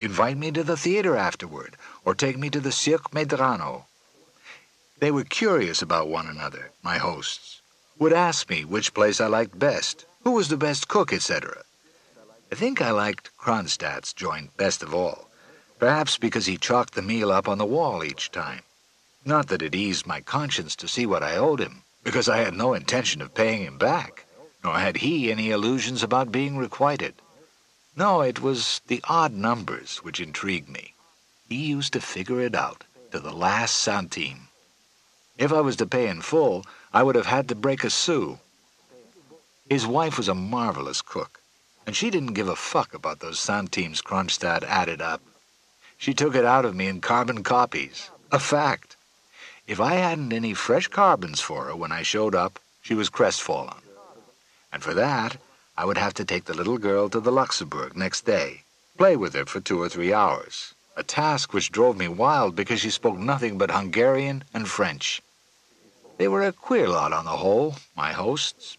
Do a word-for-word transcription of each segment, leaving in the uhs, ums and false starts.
invite me to the theater afterward, or take me to the Cirque Medrano. They were curious about one another, my hosts, would ask me which place I liked best, who was the best cook, et cetera. I think I liked Kronstadt's joint best of all, perhaps because he chalked the meal up on the wall each time. Not that it eased my conscience to see what I owed him, because I had no intention of paying him back, nor had he any illusions about being requited. No, it was the odd numbers which intrigued me. He used to figure it out to the last centime. If I was to pay in full, I would have had to break a sou. His wife was a marvelous cook, and she didn't give a fuck about those centimes Kronstadt added up. She took it out of me in carbon copies, a fact. If I hadn't any fresh carbons for her when I showed up, she was crestfallen. And for that, I would have to take the little girl to the Luxembourg next day, play with her for two or three hours, a task which drove me wild because she spoke nothing but Hungarian and French. They were a queer lot on the whole, my hosts.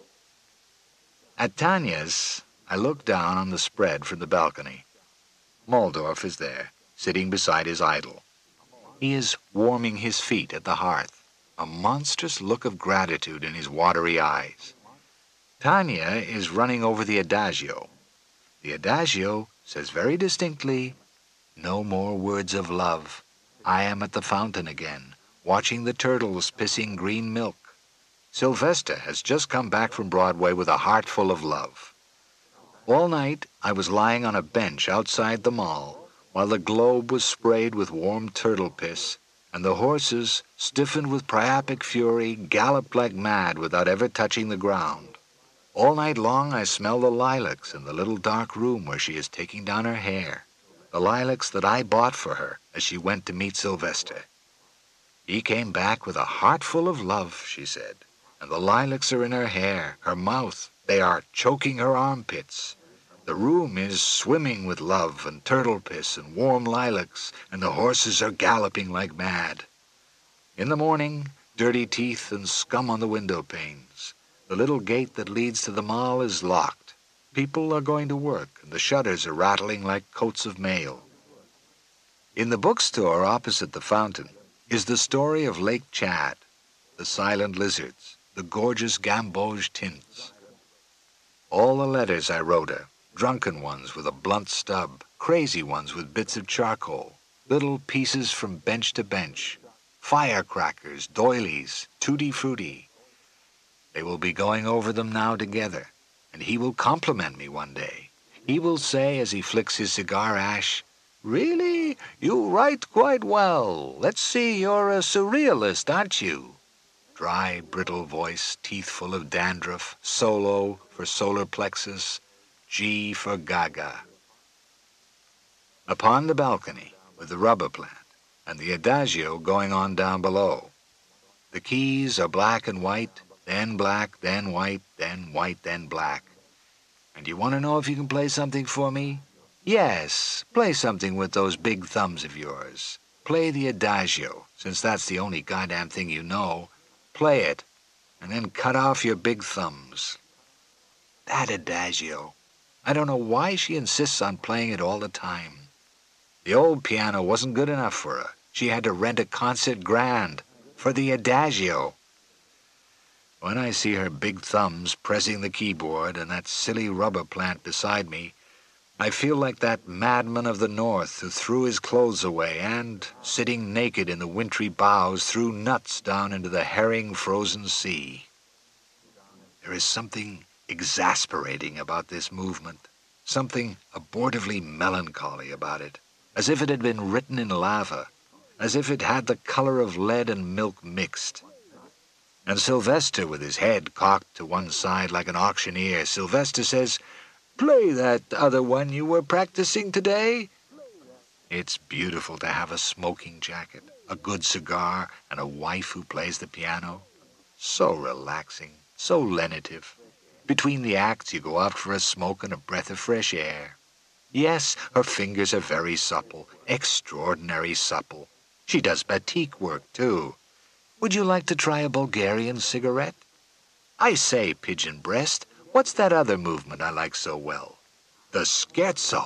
At Tanya's, I looked down on the spread from the balcony. Moldorf is there, sitting beside his idol. He is warming his feet at the hearth, a monstrous look of gratitude in his watery eyes. Tanya is running over the Adagio. The Adagio says very distinctly, "No more words of love. I am at the fountain again, watching the turtles pissing green milk." Sylvester has just come back from Broadway with a heart full of love. All night I was lying on a bench outside the mall, while the globe was sprayed with warm turtle piss, and the horses, stiffened with priapic fury, galloped like mad without ever touching the ground. All night long I smell the lilacs in the little dark room where she is taking down her hair, the lilacs that I bought for her as she went to meet Sylvester. He came back with a heart full of love, she said, and the lilacs are in her hair, her mouth, they are choking her armpits. The room is swimming with love and turtle piss and warm lilacs, and the horses are galloping like mad. In the morning, dirty teeth and scum on the window panes. The little gate that leads to the mall is locked. People are going to work, and the shutters are rattling like coats of mail. In the bookstore opposite the fountain is the story of Lake Chad, the silent lizards, the gorgeous gamboge tints. All the letters I wrote her, drunken ones with a blunt stub, crazy ones with bits of charcoal, little pieces from bench to bench, firecrackers, doilies, tutti-frutti. They will be going over them now together, and he will compliment me one day. He will say as he flicks his cigar ash, "Really, you write quite well. Let's see, you're a surrealist, aren't you?" Dry, brittle voice, teeth full of dandruff, solo for solar plexus, G for Gaga. Upon the balcony, with the rubber plant, and the Adagio going on down below. The keys are black and white, then black, then white, then white, then black. And you want to know if you can play something for me? Yes, play something with those big thumbs of yours. Play the Adagio, since that's the only goddamn thing you know. Play it, and then cut off your big thumbs. That Adagio. I don't know why she insists on playing it all the time. The old piano wasn't good enough for her. She had to rent a concert grand for the Adagio. When I see her big thumbs pressing the keyboard and that silly rubber plant beside me, I feel like that madman of the North who threw his clothes away and, sitting naked in the wintry boughs, threw nuts down into the herring frozen sea. There is something exasperating about this movement, something abortively melancholy about it, as if it had been written in lava, as if it had the color of lead and milk mixed. And Sylvester, with his head cocked to one side like an auctioneer, Sylvester says, "Play that other one you were practicing today." It's beautiful to have a smoking jacket, a good cigar, and a wife who plays the piano. So relaxing, so lenitive. Between the acts you go out for a smoke and a breath of fresh air. Yes, her fingers are very supple, extraordinary supple. She does batik work, too. Would you like to try a Bulgarian cigarette? I say, Pigeon Breast, what's that other movement I like so well? The scherzo.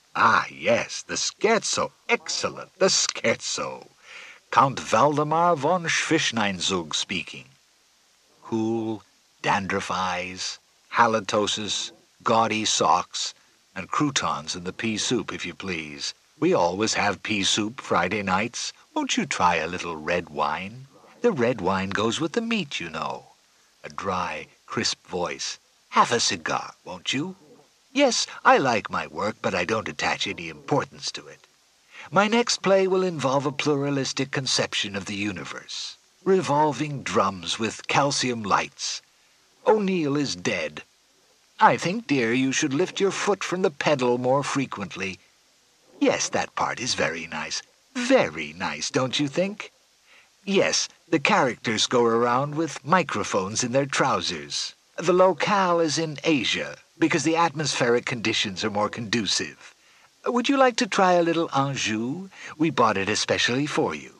Ah, yes, the scherzo. Excellent, the scherzo. Count Valdemar von Schwischneinzug speaking. Cool, dandruff eyes, halitosis, gaudy socks, and croutons in the pea soup, if you please. We always have pea soup Friday nights. Won't you try a little red wine? The red wine goes with the meat, you know. A dry, crisp voice. Have a cigar, won't you? Yes, I like my work, but I don't attach any importance to it. My next play will involve a pluralistic conception of the universe. Revolving drums with calcium lights. O'Neill is dead. I think, dear, you should lift your foot from the pedal more frequently. Yes, that part is very nice. Very nice, don't you think? Yes, the characters go around with microphones in their trousers. The locale is in Asia, because the atmospheric conditions are more conducive. Would you like to try a little Anjou? We bought it especially for you.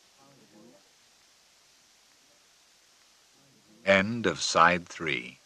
End of side three.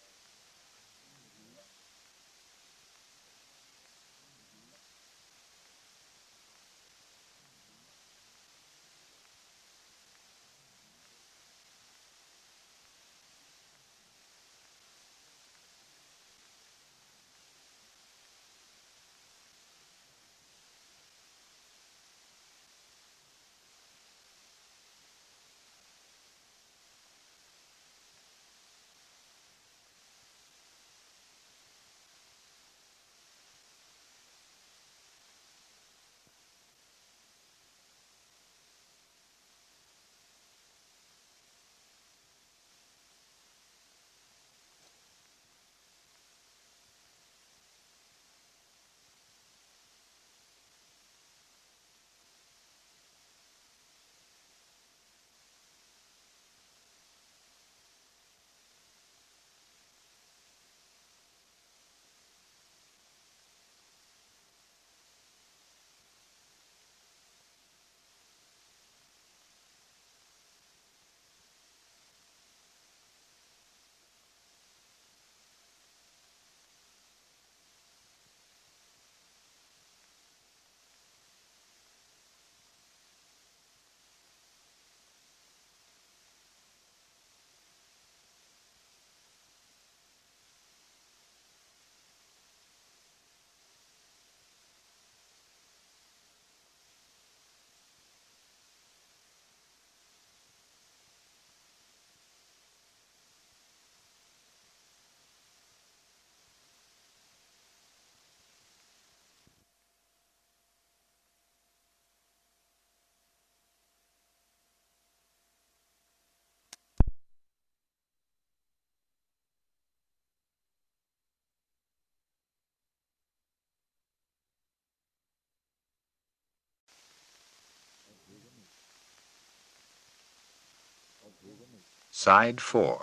Side four.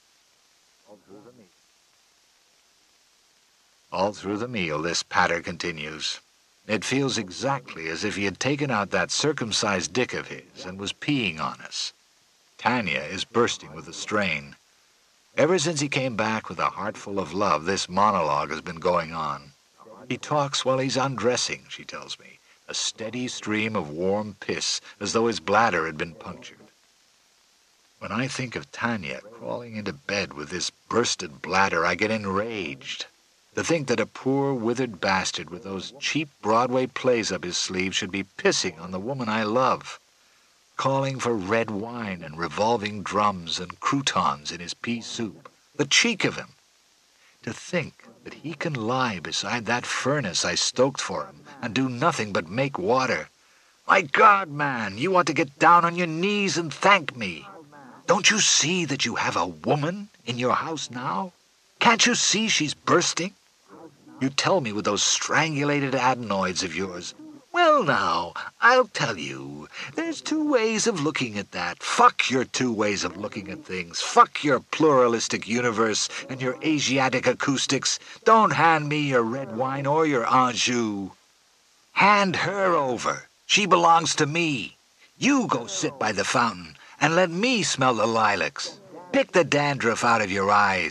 All through the meal, this patter continues. It feels exactly as if he had taken out that circumcised dick of his and was peeing on us. Tanya is bursting with the strain. Ever since he came back with a heart full of love, this monologue has been going on. He talks while he's undressing, she tells me, a steady stream of warm piss, as though his bladder had been punctured. When I think of Tanya crawling into bed with this bursted bladder, I get enraged. To think that a poor, withered bastard with those cheap Broadway plays up his sleeve should be pissing on the woman I love, calling for red wine and revolving drums and croutons in his pea soup. The cheek of him! To think that he can lie beside that furnace I stoked for him and do nothing but make water. My God, man, you ought to get down on your knees and thank me. Don't you see that you have a woman in your house now? Can't you see she's bursting? You tell me with those strangulated adenoids of yours. Well, now, I'll tell you. There's two ways of looking at that. Fuck your two ways of looking at things. Fuck your pluralistic universe and your Asiatic acoustics. Don't hand me your red wine or your Anjou. Hand her over. She belongs to me. You go sit by the fountain and let me smell the lilacs. Pick the dandruff out of your eyes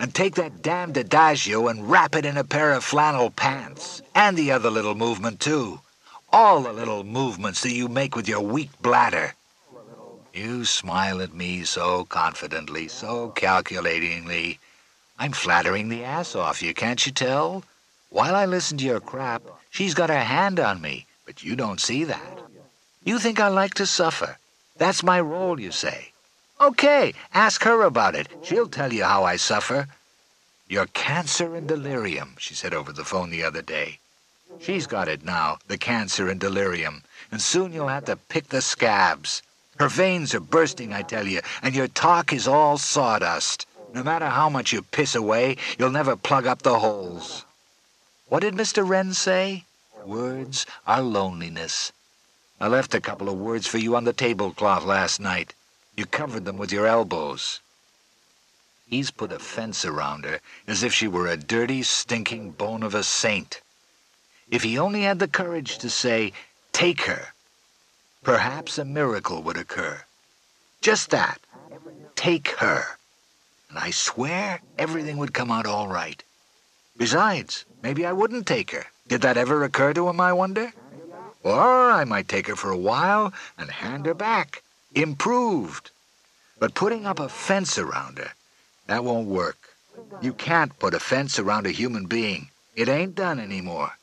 And take that damned adagio and wrap it in a pair of flannel pants. And the other little movement, too. All the little movements that you make with your weak bladder. You smile at me so confidently, so calculatingly. I'm flattering the ass off you, can't you tell? While I listen to your crap, she's got her hand on me, but you don't see that. You think I like to suffer. That's my role, you say. Okay, ask her about it. She'll tell you how I suffer. You're cancer and delirium, she said over the phone the other day. She's got it now, the cancer and delirium, and soon you'll have to pick the scabs. Her veins are bursting, I tell you, and your talk is all sawdust. No matter how much you piss away, you'll never plug up the holes. What did Mister Wren say? Words are loneliness. I left a couple of words for you on the tablecloth last night. You covered them with your elbows. He's put a fence around her as if she were a dirty, stinking bone of a saint. If he only had the courage to say, take her, perhaps a miracle would occur. Just that. Take her. And I swear everything would come out all right. Besides, maybe I wouldn't take her. Did that ever occur to him, I wonder? Or I might take her for a while and hand her back. Improved. But putting up a fence around her, that won't work. You can't put a fence around a human being. It ain't done anymore.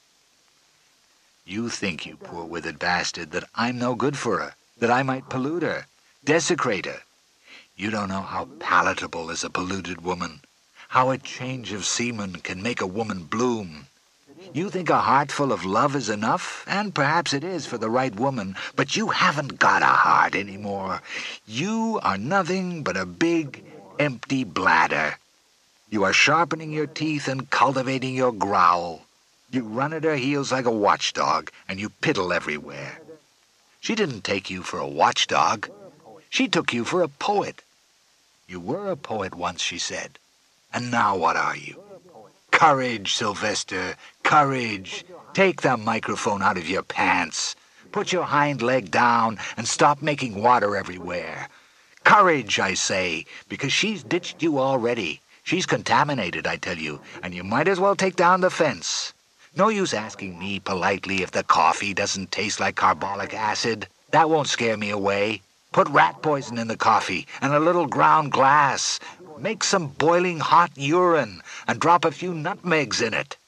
You think, you poor withered bastard, that I'm no good for her, that I might pollute her, desecrate her. You don't know how palatable is a polluted woman, how a change of semen can make a woman bloom. You think a heart full of love is enough, and perhaps it is for the right woman, but you haven't got a heart anymore. You are nothing but a big, empty bladder. You are sharpening your teeth and cultivating your growl. You run at her heels like a watchdog, and you piddle everywhere. She didn't take you for a watchdog. She took you for a poet. You were a poet once, she said. And now what are you? Courage, Sylvester, courage. Take the microphone out of your pants. Put your hind leg down and stop making water everywhere. Courage, I say, because she's ditched you already. She's contaminated, I tell you, and you might as well take down the fence. No use asking me politely if the coffee doesn't taste like carbolic acid. That won't scare me away. Put rat poison in the coffee and a little ground glass. Make some boiling hot urine and drop a few nutmegs in it.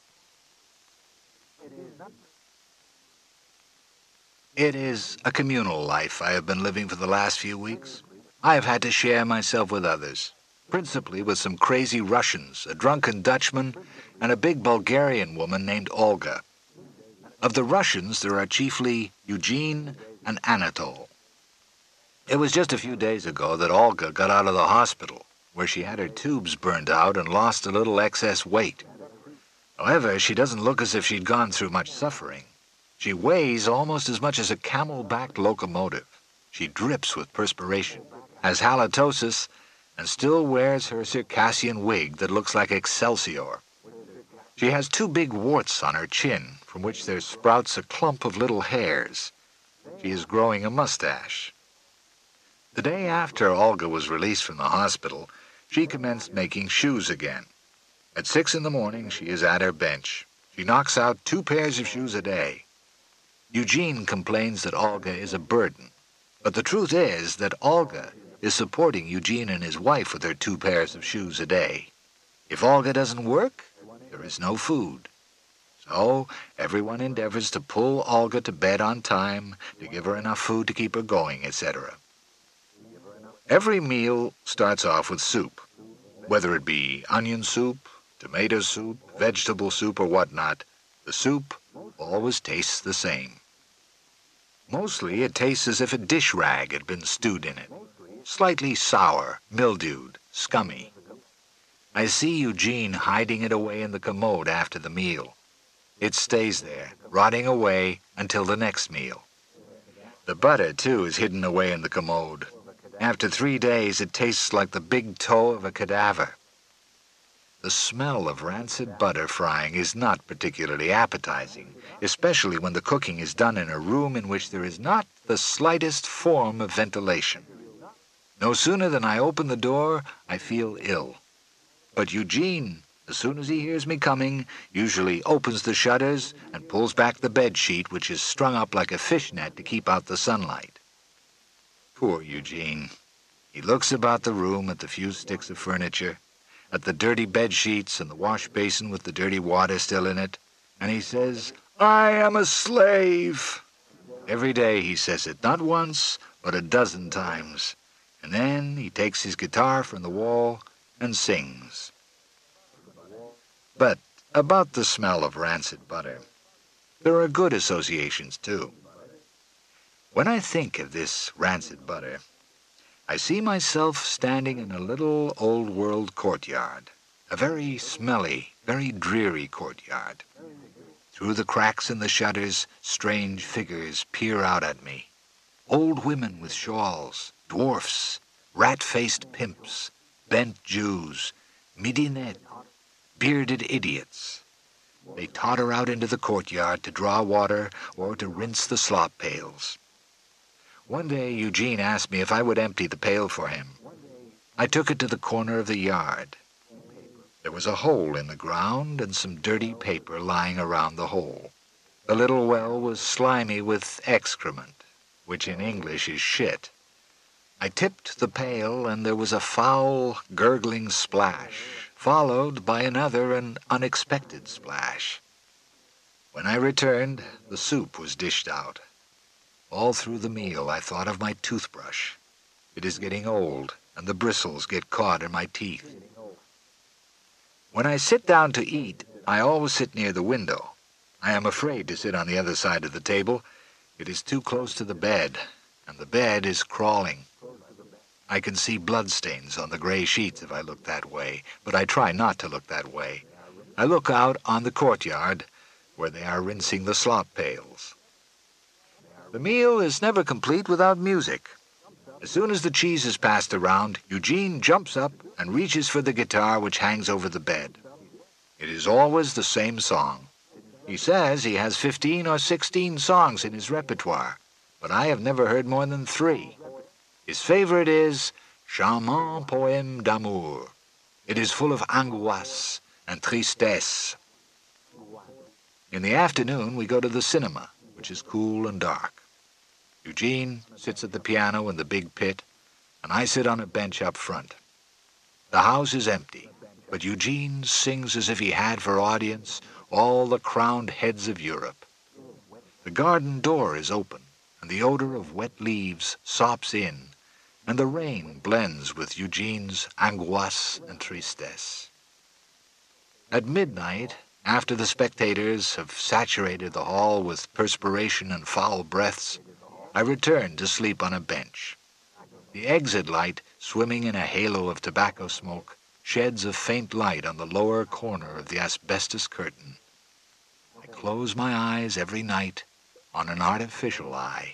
It is a communal life I have been living for the last few weeks. I have had to share myself with others, principally with some crazy Russians, a drunken Dutchman, and a big Bulgarian woman named Olga. Of the Russians, there are chiefly Eugene and Anatole. It was just a few days ago that Olga got out of the hospital, where she had her tubes burned out and lost a little excess weight. However, she doesn't look as if she'd gone through much suffering. She weighs almost as much as a camel-backed locomotive. She drips with perspiration, has halitosis, and still wears her Circassian wig that looks like Excelsior. She has two big warts on her chin, from which there sprouts a clump of little hairs. She is growing a mustache. The day after Olga was released from the hospital, she commenced making shoes again. At six in the morning, she is at her bench. She knocks out two pairs of shoes a day. Eugene complains that Olga is a burden, but the truth is that Olga is supporting Eugene and his wife with her two pairs of shoes a day. If Olga doesn't work, there is no food. So everyone endeavors to pull Olga to bed on time, to give her enough food to keep her going, et cetera. Every meal starts off with soup, whether it be onion soup, tomato soup, vegetable soup, or whatnot. The soup always tastes the same. Mostly it tastes as if a dish rag had been stewed in it. Slightly sour, mildewed, scummy. I see Eugene hiding it away in the commode after the meal. It stays there, rotting away until the next meal. The butter, too, is hidden away in the commode. After three days, it tastes like the big toe of a cadaver. The smell of rancid butter frying is not particularly appetizing, especially when the cooking is done in a room in which there is not the slightest form of ventilation. No sooner than I open the door, I feel ill. But Eugene, as soon as he hears me coming, usually opens the shutters and pulls back the bed sheet, which is strung up like a fishnet to keep out the sunlight. Poor Eugene. He looks about the room at the few sticks of furniture, at the dirty bed sheets and the wash basin with the dirty water still in it, and he says, "I am a slave." Every day he says it, not once, but a dozen times. And then he takes his guitar from the wall and sings. But about the smell of rancid butter, there are good associations too. When I think of this rancid butter, I see myself standing in a little old-world courtyard, a very smelly, very dreary courtyard. Through the cracks in the shutters, strange figures peer out at me. Old women with shawls, dwarfs, rat-faced pimps, bent Jews, midinette, bearded idiots. They totter out into the courtyard to draw water or to rinse the slop pails. One day Eugene asked me if I would empty the pail for him. I took it to the corner of the yard. There was a hole in the ground and some dirty paper lying around the hole. The little well was slimy with excrement, which in English is shit. I tipped the pail, and there was a foul, gurgling splash, followed by another and unexpected splash. When I returned, the soup was dished out. All through the meal I thought of my toothbrush. It is getting old, and the bristles get caught in my teeth. When I sit down to eat, I always sit near the window. I am afraid to sit on the other side of the table. It is too close to the bed, and the bed is crawling. I can see bloodstains on the gray sheets if I look that way, but I try not to look that way. I look out on the courtyard, where they are rinsing the slop pails. The meal is never complete without music. As soon as the cheese is passed around, Eugene jumps up and reaches for the guitar which hangs over the bed. It is always the same song. He says he has fifteen or sixteen songs in his repertoire, but I have never heard more than three. His favorite is Charmant Poème d'Amour. It is full of angoisse and tristesse. In the afternoon we go to the cinema, which is cool and dark. Eugene sits at the piano in the big pit, and I sit on a bench up front. The house is empty, but Eugene sings as if he had for audience all the crowned heads of Europe. The garden door is open, and the odor of wet leaves sops in, and the rain blends with Eugene's angoisse and tristesse. At midnight, after the spectators have saturated the hall with perspiration and foul breaths, I return to sleep on a bench. The exit light, swimming in a halo of tobacco smoke, sheds a faint light on the lower corner of the asbestos curtain. I close my eyes every night on an artificial eye.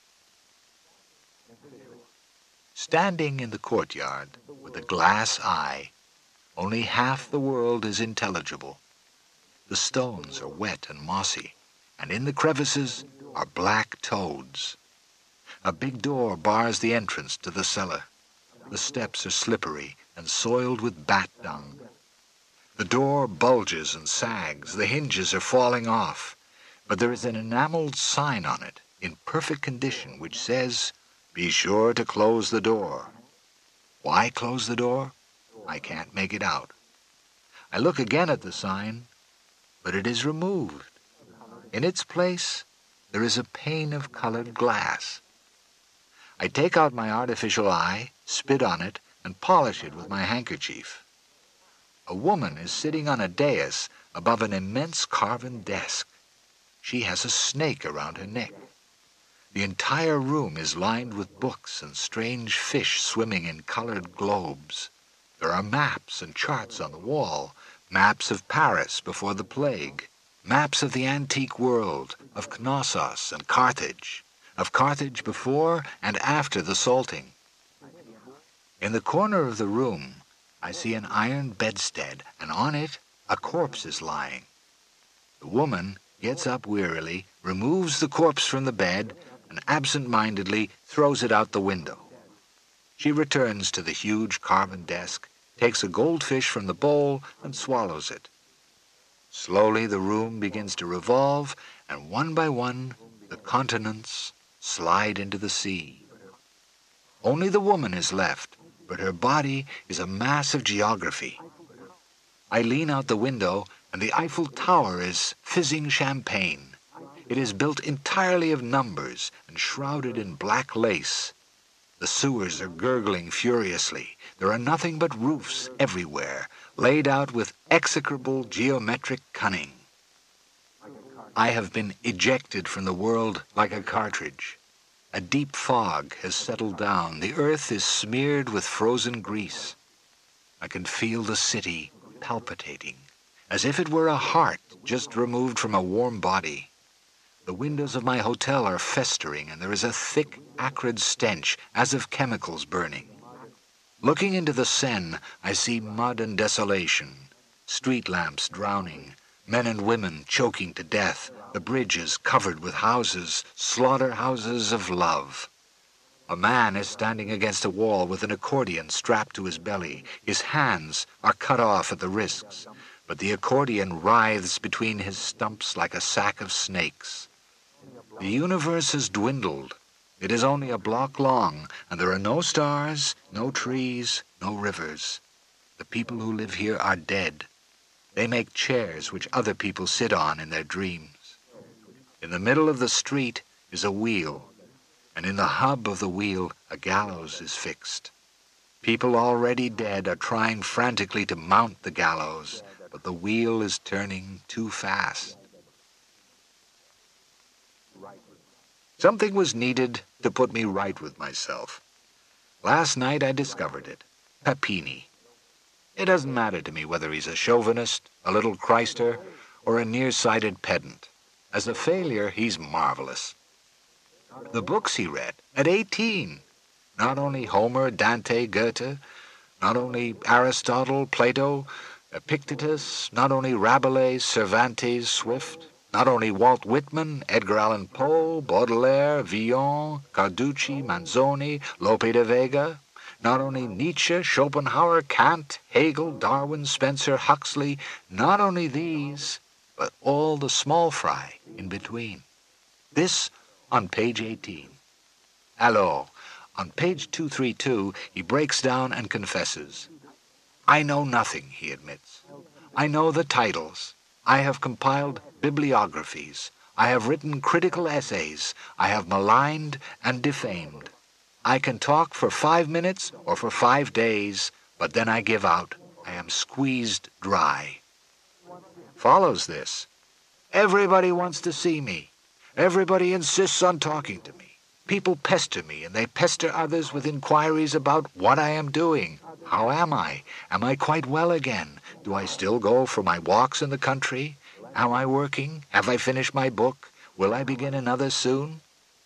Standing in the courtyard with a glass eye, only half the world is intelligible. The stones are wet and mossy, and in the crevices are black toads. A big door bars the entrance to the cellar. The steps are slippery and soiled with bat dung. The door bulges and sags, the hinges are falling off, but there is an enameled sign on it, in perfect condition, which says, "Be sure to close the door." Why close the door? I can't make it out. I look again at the sign, but it is removed. In its place, there is a pane of colored glass. I take out my artificial eye, spit on it, and polish it with my handkerchief. A woman is sitting on a dais above an immense carven desk. She has a snake around her neck. The entire room is lined with books and strange fish swimming in colored globes. There are maps and charts on the wall, maps of Paris before the plague, maps of the antique world, of Knossos and Carthage, of Carthage before and after the salting. In the corner of the room, I see an iron bedstead, and on it a corpse is lying. The woman gets up wearily, removes the corpse from the bed, and absent-mindedly throws it out the window. She returns to the huge carven desk takes a goldfish from the bowl and swallows it. Slowly the room begins to revolve, and one by one the continents slide into the sea. Only the woman is left, but her body is a mass of geography. I lean out the window, and the Eiffel Tower is fizzing champagne. It is built entirely of numbers and shrouded in black lace. The sewers are gurgling furiously. There are nothing but roofs everywhere, laid out with execrable geometric cunning. I have been ejected from the world like a cartridge. A deep fog has settled down. The earth is smeared with frozen grease. I can feel the city palpitating, as if it were a heart just removed from a warm body. The windows of my hotel are festering, and there is a thick, acrid stench, as of chemicals burning. Looking into the Seine, I see mud and desolation, street lamps drowning, men and women choking to death, the bridges covered with houses, slaughterhouses of love. A man is standing against a wall with an accordion strapped to his belly. His hands are cut off at the wrists, but the accordion writhes between his stumps like a sack of snakes. The universe has dwindled. It is only a block long, and there are no stars, no trees, no rivers. The people who live here are dead. They make chairs which other people sit on in their dreams. In the middle of the street is a wheel, and in the hub of the wheel a gallows is fixed. People already dead are trying frantically to mount the gallows, but the wheel is turning too fast. Something was needed to put me right with myself. Last night I discovered it. Papini. It doesn't matter to me whether he's a chauvinist, a little Christer, or a nearsighted pedant. As a failure, he's marvelous. The books he read, at eighteen. Not only Homer, Dante, Goethe, not only Aristotle, Plato, Epictetus, not only Rabelais, Cervantes, Swift, not only Walt Whitman, Edgar Allan Poe, Baudelaire, Villon, Carducci, Manzoni, Lope de Vega, not only Nietzsche, Schopenhauer, Kant, Hegel, Darwin, Spencer, Huxley, not only these, but all the small fry in between. This on page eighteen. Alors, on page two thirty-two, he breaks down and confesses. I know nothing, he admits. I know the titles. I have compiled bibliographies. I have written critical essays. I have maligned and defamed. I can talk for five minutes or for five days, but then I give out. I am squeezed dry. Follows this. Everybody wants to see me. Everybody insists on talking to me. People pester me, and they pester others with inquiries about what I am doing. How am I? Am I quite well again? Do I still go for my walks in the country? Am I working? Have I finished my book? Will I begin another soon?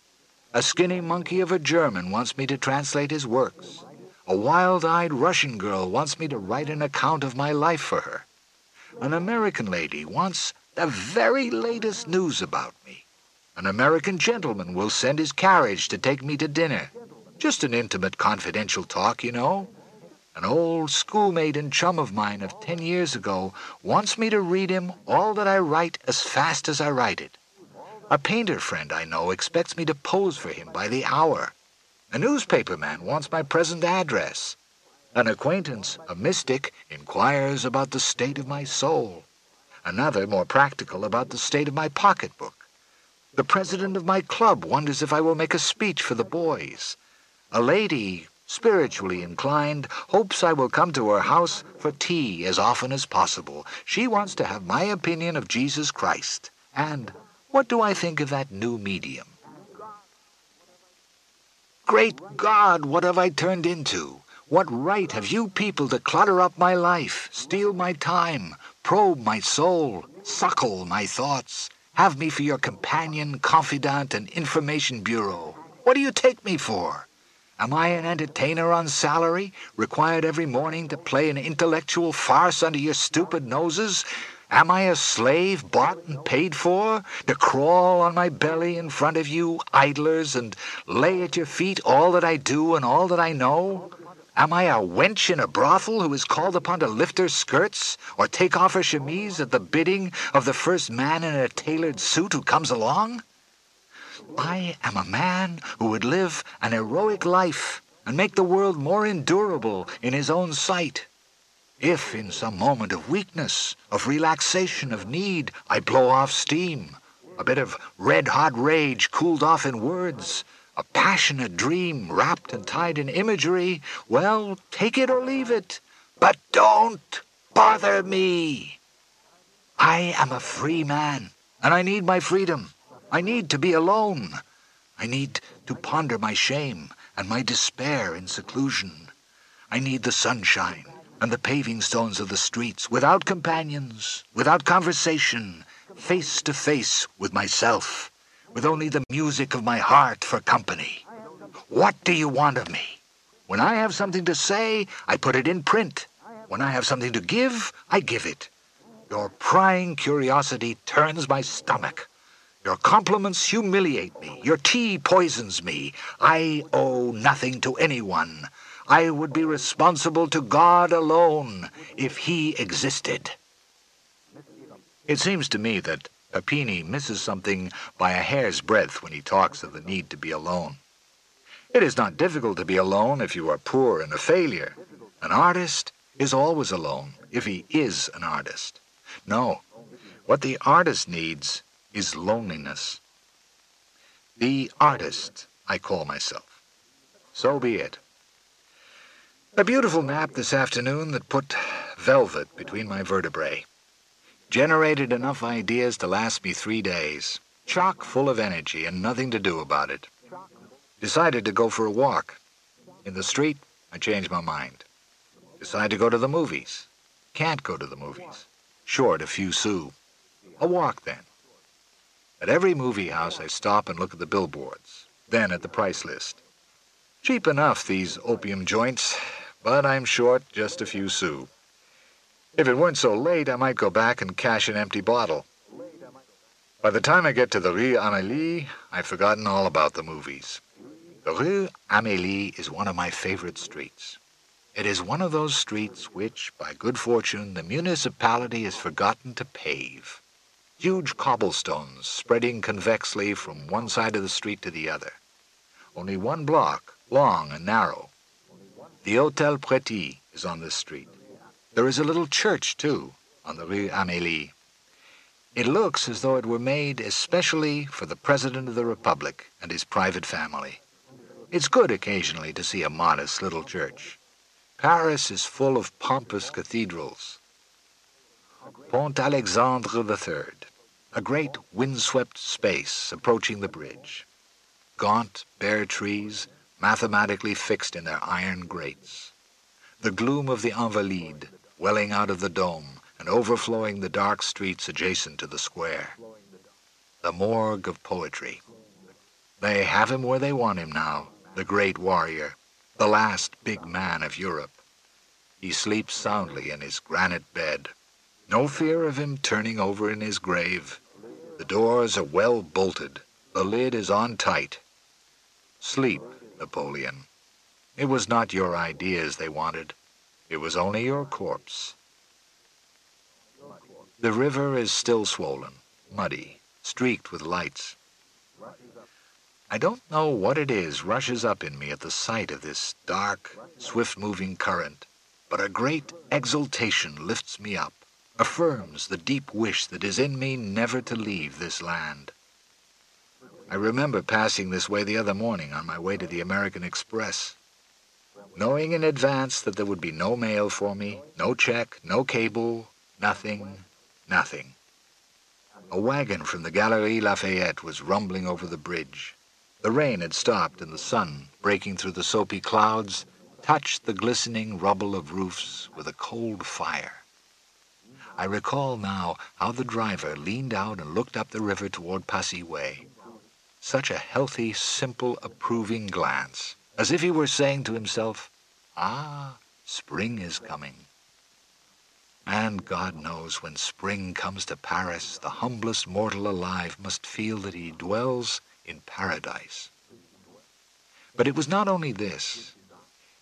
A skinny monkey of a German wants me to translate his works. A wild-eyed Russian girl wants me to write an account of my life for her. An American lady wants the very latest news about me. An American gentleman will send his carriage to take me to dinner. Just an intimate, confidential talk, you know. An old schoolmate and chum of mine of ten years ago wants me to read him all that I write as fast as I write it. A painter friend I know expects me to pose for him by the hour. A newspaper man wants my present address. An acquaintance, a mystic, inquires about the state of my soul. Another, more practical, about the state of my pocketbook. The president of my club wonders if I will make a speech for the boys. A lady, spiritually inclined, hopes I will come to her house for tea as often as possible. She wants to have my opinion of Jesus Christ. And what do I think of that new medium? Great God, what have I turned into? What right have you people to clutter up my life, steal my time, probe my soul, suckle my thoughts, have me for your companion, confidant, and information bureau? What do you take me for? Am I an entertainer on salary, required every morning to play an intellectual farce under your stupid noses? Am I a slave bought and paid for, to crawl on my belly in front of you idlers and lay at your feet all that I do and all that I know? Am I a wench in a brothel who is called upon to lift her skirts or take off her chemise at the bidding of the first man in a tailored suit who comes along? I am a man who would live an heroic life and make the world more endurable in his own sight. If in some moment of weakness, of relaxation, of need, I blow off steam, a bit of red-hot rage cooled off in words, a passionate dream wrapped and tied in imagery, well, take it or leave it, but don't bother me. I am a free man, and I need my freedom. I need to be alone. I need to ponder my shame and my despair in seclusion. I need the sunshine and the paving stones of the streets, without companions, without conversation, face to face with myself, with only the music of my heart for company. What do you want of me? When I have something to say, I put it in print. When I have something to give, I give it. Your prying curiosity turns my stomach. Your compliments humiliate me. Your tea poisons me. I owe nothing to anyone. I would be responsible to God alone if he existed. It seems to me that Papini misses something by a hair's breadth when he talks of the need to be alone. It is not difficult to be alone if you are poor and a failure. An artist is always alone if he is an artist. No, what the artist needs is loneliness. The artist, I call myself. So be it. A beautiful nap this afternoon that put velvet between my vertebrae. Generated enough ideas to last me three days. Chock full of energy and nothing to do about it. Decided to go for a walk. In the street, I changed my mind. Decided to go to the movies. Can't go to the movies. Short a few sous. A walk then. At every movie house I stop and look at the billboards, then at the price list. Cheap enough, these opium joints, but I'm short just a few sous. If it weren't so late, I might go back and cash an empty bottle. By the time I get to the Rue Amélie, I've forgotten all about the movies. The Rue Amélie is one of my favorite streets. It is one of those streets which, by good fortune, the municipality has forgotten to pave. Huge cobblestones spreading convexly from one side of the street to the other. Only one block, long and narrow. The Hôtel Préti is on this street. There is a little church, too, on the Rue Amélie. It looks as though it were made especially for the President of the Republic and his private family. It's good occasionally to see a modest little church. Paris is full of pompous cathedrals. Pont Alexandre the Third, a great windswept space approaching the bridge. Gaunt, bare trees, mathematically fixed in their iron grates. The gloom of the Invalides, welling out of the dome and overflowing the dark streets adjacent to the square. The morgue of poetry. They have him where they want him now, the great warrior, the last big man of Europe. He sleeps soundly in his granite bed. No fear of him turning over in his grave. The doors are well bolted. The lid is on tight. Sleep, Napoleon. It was not your ideas they wanted. It was only your corpse. The river is still swollen, muddy, streaked with lights. I don't know what it is rushes up in me at the sight of this dark, swift-moving current, but a great exultation lifts me up, affirms the deep wish that is in me never to leave this land. I remember passing this way the other morning on my way to the American Express, knowing in advance that there would be no mail for me, no check, no cable, nothing, nothing. A wagon from the Galerie Lafayette was rumbling over the bridge. The rain had stopped, and the sun, breaking through the soapy clouds, touched the glistening rubble of roofs with a cold fire. I recall now how the driver leaned out and looked up the river toward Passy Way. Such a healthy, simple, approving glance, as if he were saying to himself, "Ah, spring is coming." And God knows when spring comes to Paris, the humblest mortal alive must feel that he dwells in paradise. But it was not only this.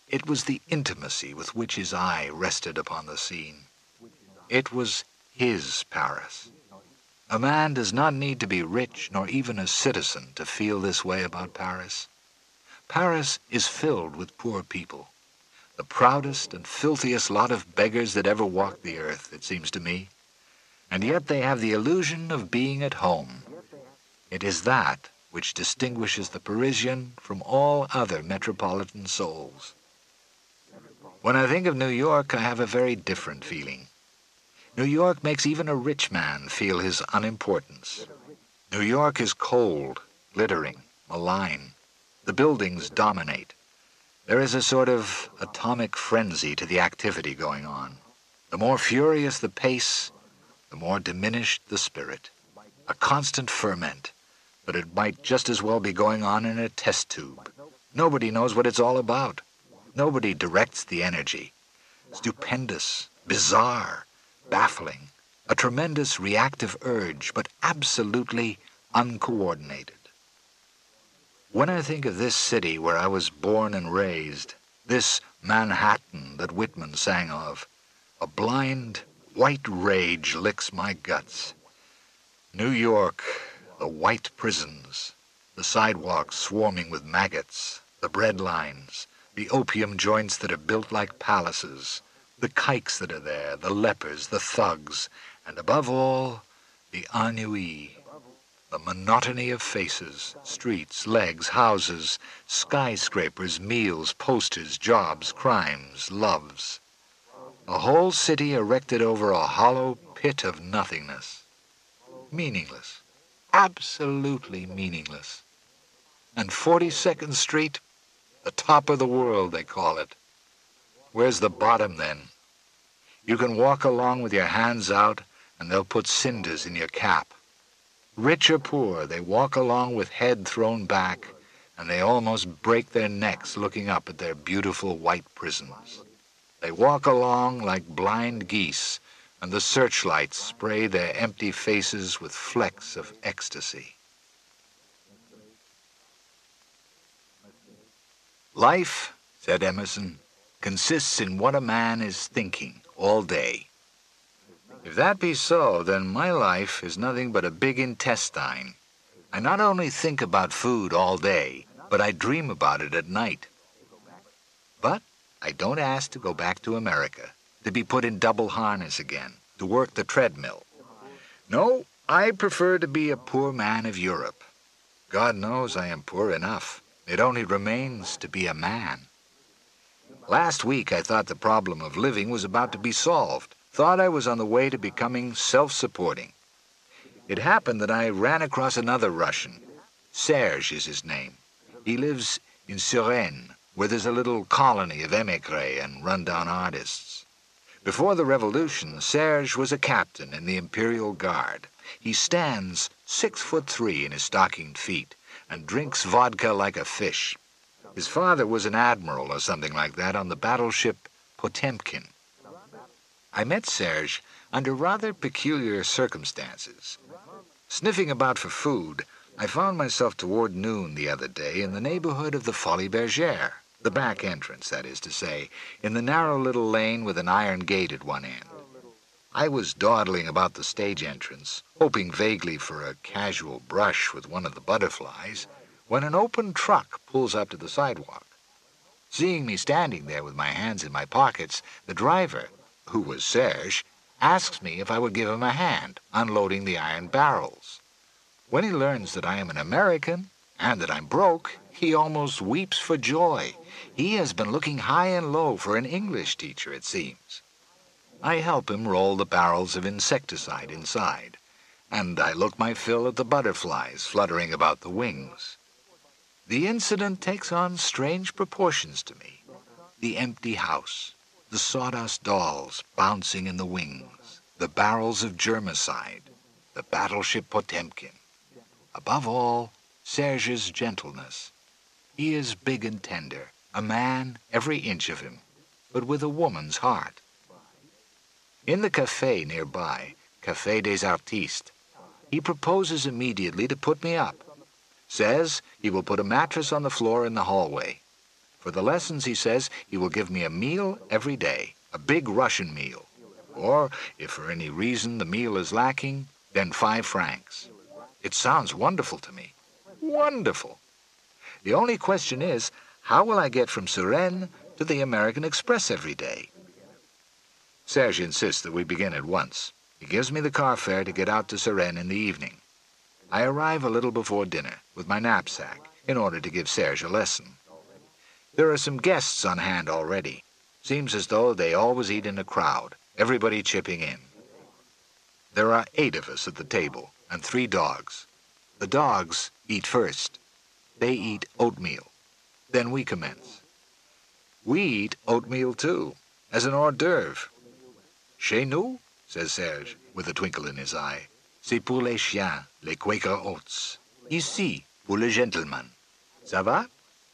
It was the intimacy with which his eye rested upon the scene. It was his Paris. A man does not need to be rich nor even a citizen to feel this way about Paris. Paris is filled with poor people, the proudest and filthiest lot of beggars that ever walked the earth, it seems to me. And yet they have the illusion of being at home. It is that which distinguishes the Parisian from all other metropolitan souls. When I think of New York, I have a very different feeling. New York makes even a rich man feel his unimportance. New York is cold, glittering, malign. The buildings dominate. There is a sort of atomic frenzy to the activity going on. The more furious the pace, the more diminished the spirit. A constant ferment, but it might just as well be going on in a test tube. Nobody knows what it's all about. Nobody directs the energy. Stupendous, bizarre, baffling, a tremendous reactive urge, but absolutely uncoordinated. When I think of this city where I was born and raised, this Manhattan that Whitman sang of, a blind, white rage licks my guts. New York, the white prisons, the sidewalks swarming with maggots, the bread lines, the opium joints that are built like palaces, the kikes that are there, the lepers, the thugs, and above all, the ennui, the monotony of faces, streets, legs, houses, skyscrapers, meals, posters, jobs, crimes, loves. A whole city erected over a hollow pit of nothingness. Meaningless. Absolutely meaningless. And forty-second Street, the top of the world, they call it. Where's the bottom, then? You can walk along with your hands out, and they'll put cinders in your cap. Rich or poor, they walk along with head thrown back, and they almost break their necks looking up at their beautiful white prisons. They walk along like blind geese, and the searchlights spray their empty faces with flecks of ecstasy. Life, said Emerson, consists in what a man is thinking all day. If that be so, then my life is nothing but a big intestine. I not only think about food all day, but I dream about it at night. But I don't ask to go back to America, to be put in double harness again, to work the treadmill. No, I prefer to be a poor man of Europe. God knows I am poor enough. It only remains to be a man. Last week I thought the problem of living was about to be solved. Thought I was on the way to becoming self-supporting. It happened that I ran across another Russian. Serge is his name. He lives in Suresnes, where there's a little colony of émigrés and run-down artists. Before the revolution, Serge was a captain in the Imperial Guard. He stands six foot three in his stockinged feet and drinks vodka like a fish. His father was an admiral or something like that on the battleship Potemkin. I met Serge under rather peculiar circumstances. Sniffing about for food, I found myself toward noon the other day in the neighborhood of the Folies Bergère, the back entrance, that is to say, in the narrow little lane with an iron gate at one end. I was dawdling about the stage entrance, hoping vaguely for a casual brush with one of the butterflies, when an open truck pulls up to the sidewalk. Seeing me standing there with my hands in my pockets, the driver, who was Serge, asks me if I would give him a hand unloading the iron barrels. When he learns that I am an American and that I'm broke, he almost weeps for joy. He has been looking high and low for an English teacher, it seems. I help him roll the barrels of insecticide inside, and I look my fill at the butterflies fluttering about the wings. The incident takes on strange proportions to me. The empty house, the sawdust dolls bouncing in the wings, the barrels of germicide, the battleship Potemkin. Above all, Serge's gentleness. He is big and tender, a man every inch of him, but with a woman's heart. In the café nearby, Café des Artistes, he proposes immediately to put me up. Says he will put a mattress on the floor in the hallway. For the lessons, he says, he will give me a meal every day, a big Russian meal. Or, if for any reason the meal is lacking, then five francs. It sounds wonderful to me. Wonderful! The only question is, how will I get from Suresnes to the American Express every day? Serge insists that we begin at once. He gives me the car fare to get out to Suresnes in the evening. I arrive a little before dinner with my knapsack in order to give Serge a lesson. There are some guests on hand already. Seems as though they always eat in a crowd, everybody chipping in. There are eight of us at the table and three dogs. The dogs eat first. They eat oatmeal. Then we commence. We eat oatmeal too, as an hors d'oeuvre. Chez nous, says Serge, with a twinkle in his eye, c'est pour les chiens, les Quaker oats. Ici, pour les gentlemen. Ça va?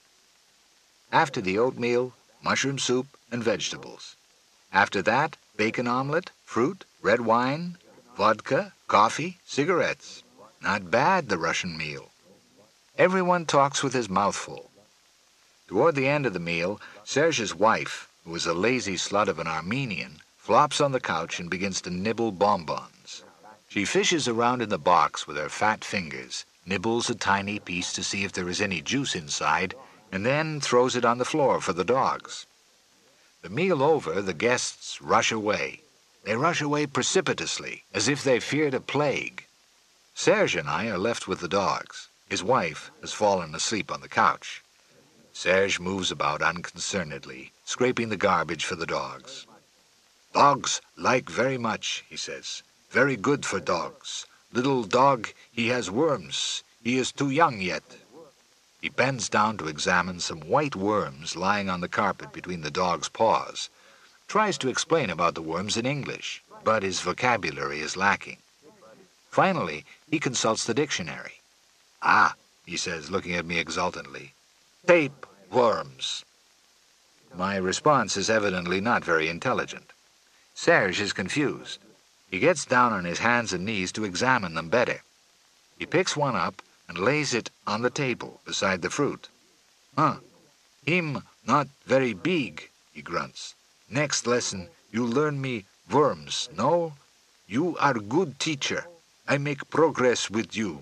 After the oatmeal, mushroom soup and vegetables. After that, bacon omelette, fruit, red wine, vodka, coffee, cigarettes. Not bad, the Russian meal. Everyone talks with his mouth full. Toward the end of the meal, Serge's wife, who is a lazy slut of an Armenian, flops on the couch and begins to nibble bonbons. She fishes around in the box with her fat fingers, nibbles a tiny piece to see if there is any juice inside, and then throws it on the floor for the dogs. The meal over, the guests rush away. They rush away precipitously, as if they feared a plague. Serge and I are left with the dogs. His wife has fallen asleep on the couch. Serge moves about unconcernedly, scraping the garbage for the dogs. Dogs like very much, he says. Very good for dogs. Little dog, he has worms. He is too young yet. He bends down to examine some white worms lying on the carpet between the dog's paws. Tries to explain about the worms in English, but his vocabulary is lacking. Finally, he consults the dictionary. Ah, he says, looking at me exultantly. Tape worms. My response is evidently not very intelligent. Serge is confused. He gets down on his hands and knees to examine them better. He picks one up and lays it on the table beside the fruit. Huh, him not very big, he grunts. Next lesson, you learn me worms, no? You are good teacher. I make progress with you.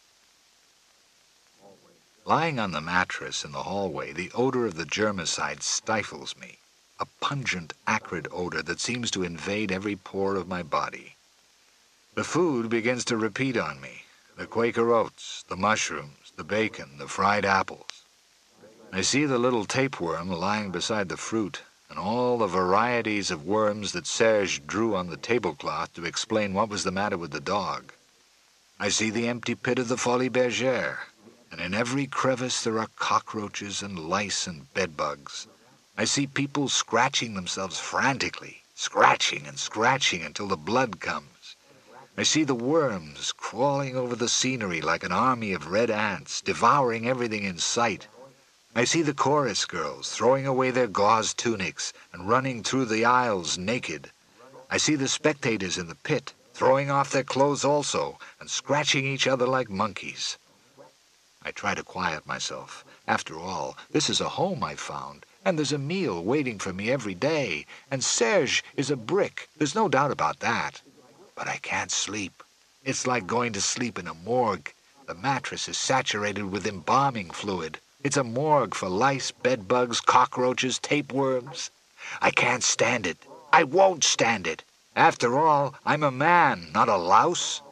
Lying on the mattress in the hallway, the odor of the germicide stifles me. A pungent, acrid odor that seems to invade every pore of my body. The food begins to repeat on me. The Quaker oats, the mushrooms, the bacon, the fried apples. I see the little tapeworm lying beside the fruit, and all the varieties of worms that Serge drew on the tablecloth to explain what was the matter with the dog. I see the empty pit of the Folies Bergère, and in every crevice there are cockroaches and lice and bedbugs. I see people scratching themselves frantically, scratching and scratching until the blood comes. I see the worms crawling over the scenery like an army of red ants, devouring everything in sight. I see the chorus girls throwing away their gauze tunics and running through the aisles naked. I see the spectators in the pit throwing off their clothes also and scratching each other like monkeys. I try to quiet myself. After all, this is a home I've found, and there's a meal waiting for me every day, and Serge is a brick. There's no doubt about that. But I can't sleep. It's like going to sleep in a morgue. The mattress is saturated with embalming fluid. It's a morgue for lice, bedbugs, cockroaches, tapeworms. I can't stand it. I won't stand it. After all, I'm a man, not a louse.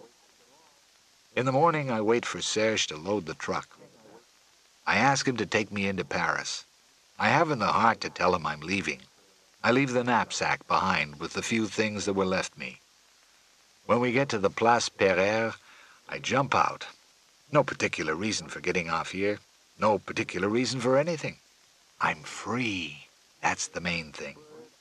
In the morning, I wait for Serge to load the truck. I ask him to take me into Paris. I haven't the heart to tell him I'm leaving. I leave the knapsack behind with the few things that were left me. When we get to the Place Pereire, I jump out. No particular reason for getting off here. No particular reason for anything. I'm free. That's the main thing.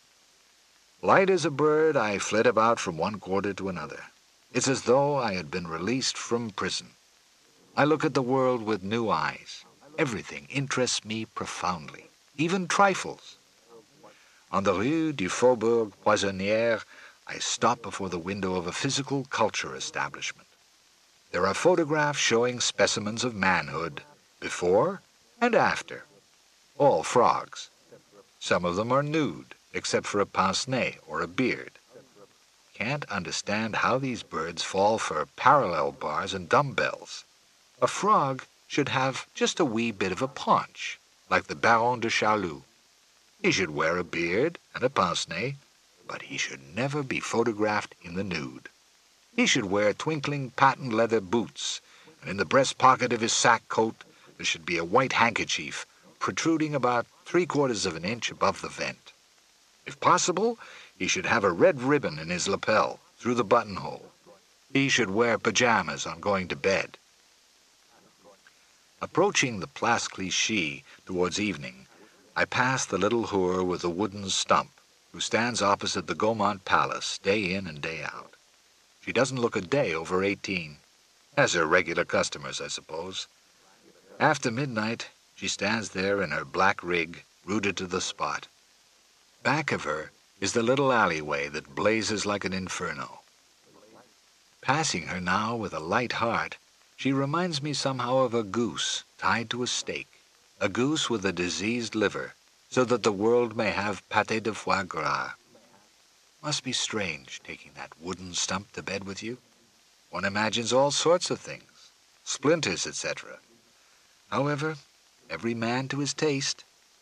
Light as a bird, I flit about from one quarter to another. It's as though I had been released from prison. I look at the world with new eyes. Everything interests me profoundly, even trifles. On the Rue du Faubourg Poissonnière, I stop before the window of a physical culture establishment. There are photographs showing specimens of manhood, before and after. all frogs. Some of them are nude, except for a pince-nez or a beard. Can't understand how these birds fall for parallel bars and dumbbells. A frog should have just a wee bit of a paunch, like the Baron de Charlus. He should wear a beard and a pince-nez, but he should never be photographed in the nude. He should wear twinkling patent leather boots, and in the breast pocket of his sack coat there should be a white handkerchief protruding about three-quarters of an inch above the vent. If possible, he should have a red ribbon in his lapel through the buttonhole. He should wear pajamas on going to bed. Approaching the Place Clichy towards evening, I pass the little whore with a wooden stump, who stands opposite the Gaumont Palace day in and day out. She doesn't look a day over eighteen. Has her regular customers, I suppose. After midnight, she stands there in her black rig, rooted to the spot. Back of her is the little alleyway that blazes like an inferno. Passing her now with a light heart, she reminds me somehow of a goose tied to a stake, a goose with a diseased liver, so that the world may have pâté de foie gras. Must be strange taking that wooden stump to bed with you. One imagines all sorts of things, splinters, et cetera. However, every man to his taste.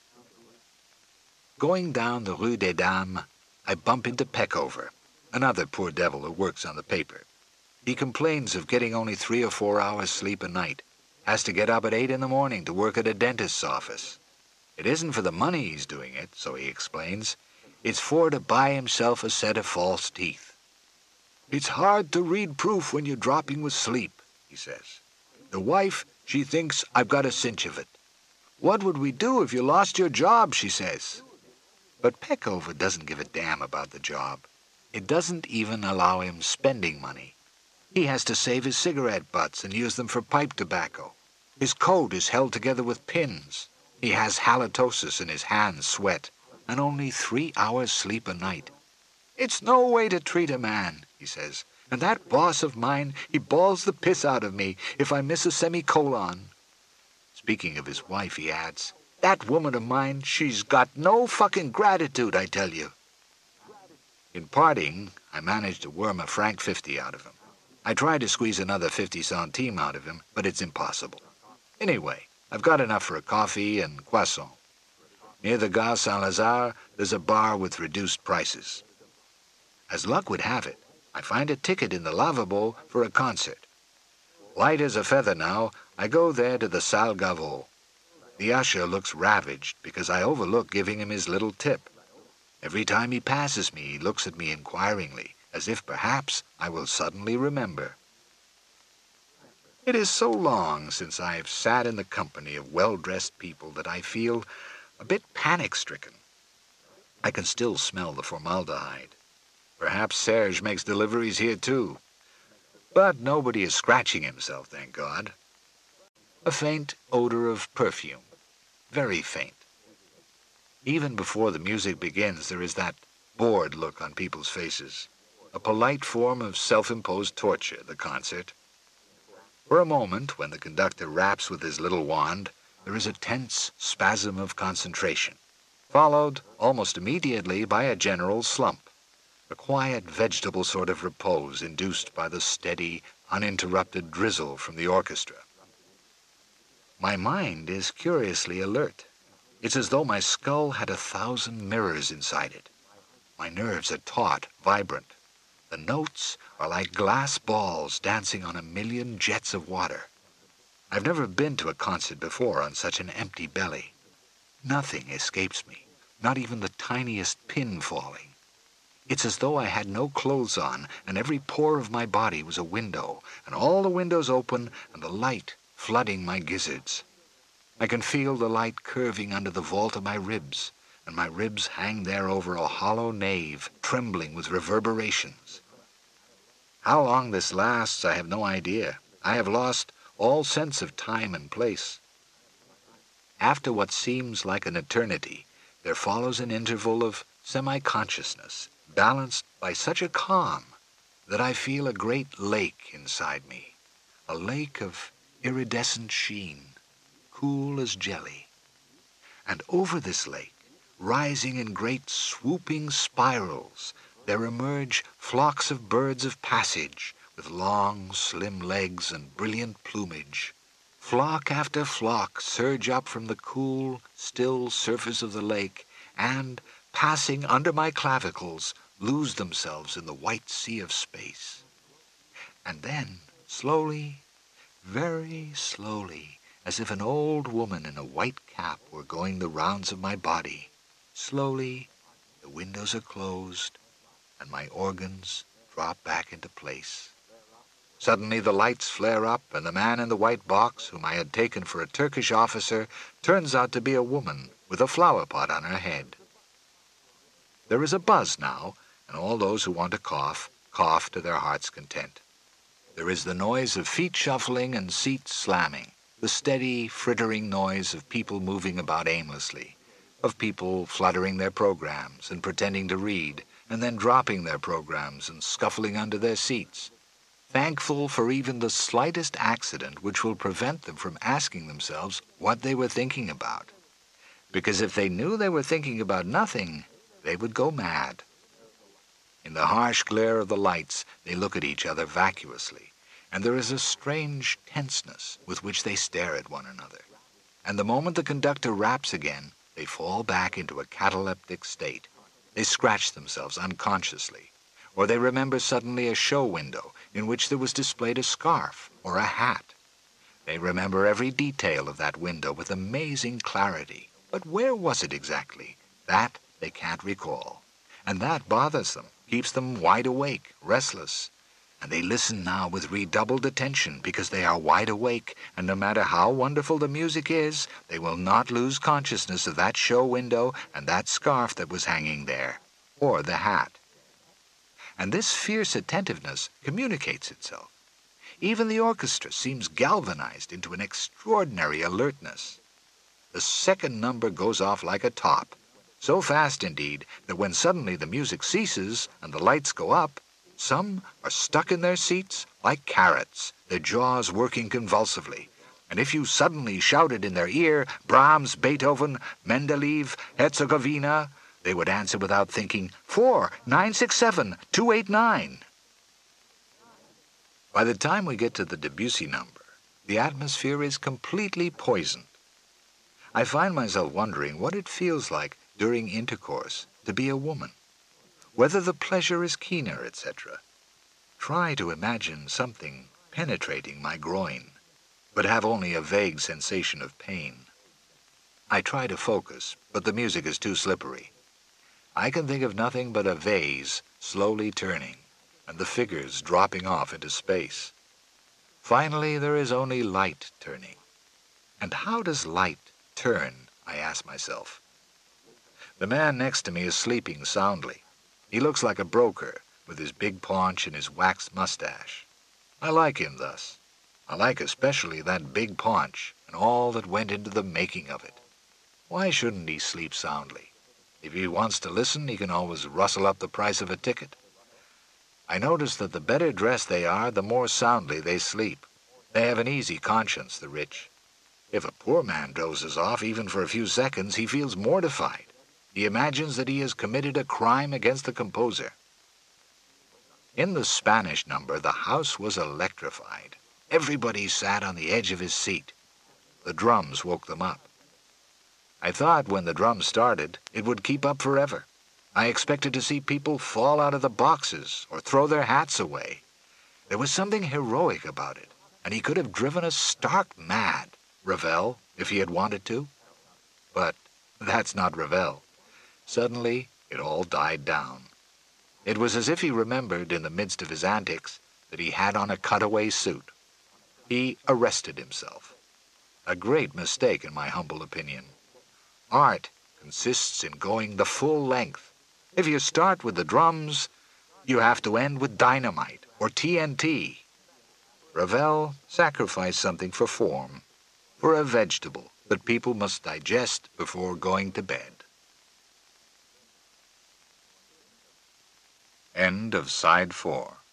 Going down the Rue des Dames, I bump into Peckover, another poor devil who works on the paper. He complains of getting only three or four hours sleep a night, has to get up at eight in the morning to work at a dentist's office. It isn't for the money he's doing it, so he explains. It's for to buy himself a set of false teeth. It's hard to read proof when you're dropping with sleep, he says. The wife, she thinks I've got a cinch of it. What would we do if you lost your job, she says. But Peckover doesn't give a damn about the job. It doesn't even allow him spending money. He has to save his cigarette butts and use them for pipe tobacco. His coat is held together with pins. He has halitosis and his hands sweat, and only three hours sleep a night. It's no way to treat a man, he says, and that boss of mine, he balls the piss out of me if I miss a semicolon. Speaking of his wife, he adds, that woman of mine, she's got no fucking gratitude, I tell you. In parting, I managed to worm a franc fifty out of him. I tried to squeeze another fifty centimes out of him, but it's impossible. Anyway, I've got enough for a coffee and croissant. Near the Gare Saint-Lazare, there's a bar with reduced prices. As luck would have it, I find a ticket in the lavabo for a concert. Light as a feather now, I go there to the Salle Gaveau. The usher looks ravaged because I overlook giving him his little tip. Every time he passes me, he looks at me inquiringly, as if perhaps I will suddenly remember. It is so long since I have sat in the company of well-dressed people that I feel a bit panic-stricken. I can still smell the formaldehyde. Perhaps Serge makes deliveries here too. But nobody is scratching himself, thank God. A faint odor of perfume, very faint. Even before the music begins, there is that bored look on people's faces. A polite form of self-imposed torture, the concert. For a moment, when the conductor raps with his little wand, there is a tense spasm of concentration, followed almost immediately by a general slump, a quiet vegetable sort of repose induced by the steady, uninterrupted drizzle from the orchestra. My mind is curiously alert. It's as though my skull had a thousand mirrors inside it. My nerves are taut, vibrant. The notes are like glass balls dancing on a million jets of water. I've never been to a concert before on such an empty belly. Nothing escapes me, not even the tiniest pin falling. It's as though I had no clothes on, and every pore of my body was a window, and all the windows open, and the light flooding my gizzards. I can feel the light curving under the vault of my ribs, and my ribs hang there over a hollow nave, trembling with reverberations. How long this lasts, I have no idea. I have lost all sense of time and place. After what seems like an eternity, there follows an interval of semi-consciousness, balanced by such a calm that I feel a great lake inside me, a lake of iridescent sheen, cool as jelly. And over this lake, rising in great swooping spirals, there emerge flocks of birds of passage with long, slim legs and brilliant plumage. Flock after flock surge up from the cool, still surface of the lake and, passing under my clavicles, lose themselves in the white sea of space. And then, slowly, very slowly, as if an old woman in a white cap were going the rounds of my body, slowly the windows are closed and my organs drop back into place. Suddenly the lights flare up, and the man in the white box, whom I had taken for a Turkish officer, turns out to be a woman with a flower pot on her head. There is a buzz now, and all those who want to cough, cough to their heart's content. There is the noise of feet shuffling and seats slamming, the steady, frittering noise of people moving about aimlessly, of people fluttering their programs and pretending to read, and then dropping their programs and scuffling under their seats, thankful for even the slightest accident which will prevent them from asking themselves what they were thinking about. Because if they knew they were thinking about nothing, they would go mad. In the harsh glare of the lights, they look at each other vacuously, and there is a strange tenseness with which they stare at one another. And the moment the conductor raps again, they fall back into a cataleptic state. They scratch themselves unconsciously, or they remember suddenly a show window in which there was displayed a scarf or a hat. They remember every detail of that window with amazing clarity, but where was it exactly? That they can't recall, and that bothers them, keeps them wide awake, restless, and they listen now with redoubled attention because they are wide awake, and no matter how wonderful the music is, they will not lose consciousness of that show window and that scarf that was hanging there, or the hat. And this fierce attentiveness communicates itself. Even the orchestra seems galvanized into an extraordinary alertness. The second number goes off like a top, so fast indeed that when suddenly the music ceases and the lights go up, some are stuck in their seats like carrots, their jaws working convulsively, and if you suddenly shouted in their ear, Brahms, Beethoven, Mendeleev, Herzegovina, they would answer without thinking, four, nine, six, seven, two, eight, nine. By the time we get to the Debussy number, the atmosphere is completely poisoned. I find myself wondering what it feels like during intercourse to be a woman, whether the pleasure is keener, et cetera. Try to imagine something penetrating my groin, but have only a vague sensation of pain. I try to focus, but the music is too slippery. I can think of nothing but a vase slowly turning, and the figures dropping off into space. Finally, there is only light turning. And how does light turn, I ask myself. The man next to me is sleeping soundly. He looks like a broker, with his big paunch and his waxed mustache. I like him thus. I like especially that big paunch and all that went into the making of it. Why shouldn't he sleep soundly? If he wants to listen, he can always rustle up the price of a ticket. I notice that the better dressed they are, the more soundly they sleep. They have an easy conscience, the rich. If a poor man dozes off even for a few seconds, he feels mortified. He imagines that he has committed a crime against the composer. In the Spanish number, the house was electrified. Everybody sat on the edge of his seat. The drums woke them up. I thought when the drums started, it would keep up forever. I expected to see people fall out of the boxes or throw their hats away. There was something heroic about it, and he could have driven us stark mad, Ravel, if he had wanted to. But that's not Ravel. Suddenly, it all died down. It was as if he remembered, in the midst of his antics, that he had on a cutaway suit. He arrested himself. A great mistake, in my humble opinion. Art consists in going the full length. If you start with the drums, you have to end with dynamite or T N T. Ravel sacrificed something for form, for a vegetable that people must digest before going to bed. End of side four.